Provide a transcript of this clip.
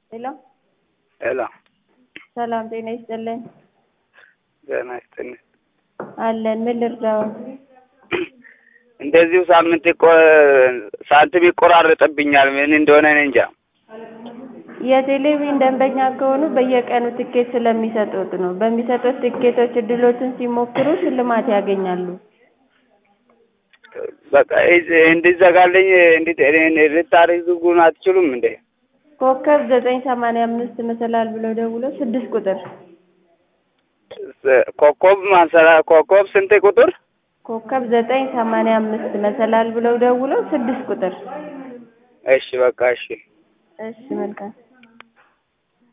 ሄሎ ሄሎ ሰላም ጤና ይስጥልኝ። ጤና ይስጥልኝ። አለን ምን ልርዳው? እንደዚሁ ሳንቲም ይቆራረጥብኛል ምን እንደሆነ እኔ እንጃ። የቴሌቪዥን ደንበኛ ከሆኑ በየቀኑ ትኬት ስለሚሰጡት ነው። በሚሰጡት ትኬቶች እድሎችን ሲሞክሩ ሽልማት ያገኛሉ። በቃ እንዲዘጋልኝ ልታደርጉን አትችሉም እንዴ? ኮከብ 985 መሰላል ብለው ደውለው 6 ቁጥር ኮከብ ስንት ቁጥር? ኮከብ 985 መሰላል ብለው ደውለው 6 ቁጥር። እሺ በቃ እሺ። እሺ መልካም